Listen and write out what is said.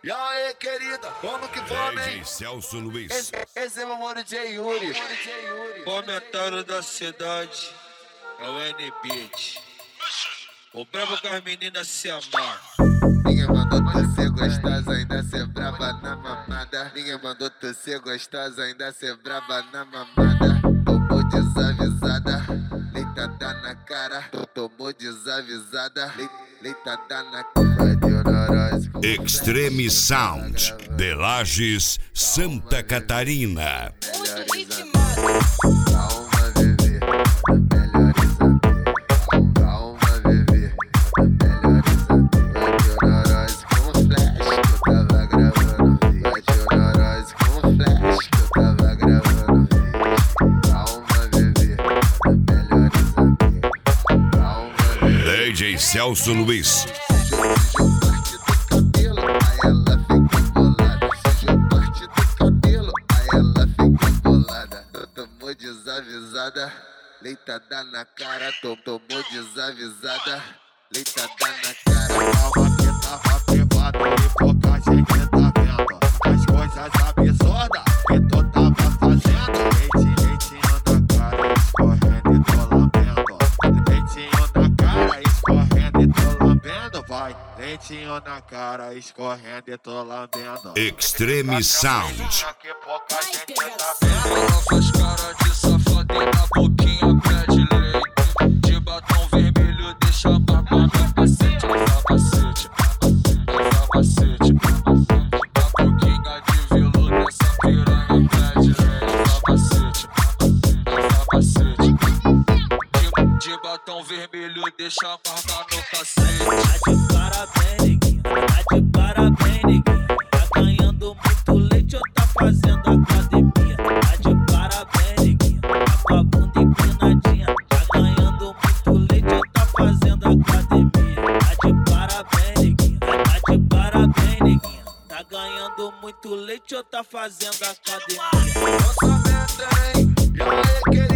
E aí, querida, como que vamos, hein? Celso Luiz. Esse é meu mano J. Yuri. Comentário da cidade é o N-Beat. O brabo com as meninas se amar. Ninguém mandou tu ser gostosa, ainda ser braba na mamada. Ninguém mandou tu ser gostosa, ainda ser braba na mamada. Tomou desavisada, leitada na cara. Tomou desavisada, leitada na cara. Extreme Sound, de Lages, Santa Catarina. Calma, bebê, melhores amigos. Calma, bebê, melhores amigos. Bate o Norose com flash que eu tava gravando vídeo. Bate o Norose com flash que eu tava gravando vídeo. Calma, bebê, melhores amigos. Calma, bebê. DJ Celso Luiz. Desavisada, leitada na cara, tomou desavisada, leitada na cara. Calma que tava privado e pouca gente tá vendo as coisas absurdas que tu tava fazendo. Leitinho na cara, escorrendo e tô lambendo. Leitinho na cara, escorrendo e tô lambendo. Vai, leitinho na cara, escorrendo e tô lambendo. Extreme Sound. Que pouca gente tá vendo. Ela faz cara de safada e na boquinha pede leite. De batom vermelho deixa a barba no capacete. Capacete, capacete. Na boquinha de veludo dessa piranha pede leite. Capacete, capacete. De batom vermelho deixa a barba no cacete. Tá de parabéns, neguinho. Tá de parabéns, neguinho. Tá ganhando muito leite ou tá fazendo academia? Tá de parabéns, neguinho. Tá com a bunda empinadinha. Tá ganhando muito leite ou tá fazendo academia? Tá de parabéns, neguinho. Tá de parabéns, neguinho. Tá ganhando muito leite ou tá fazendo academia? Lançamento, hein? E aí, querida?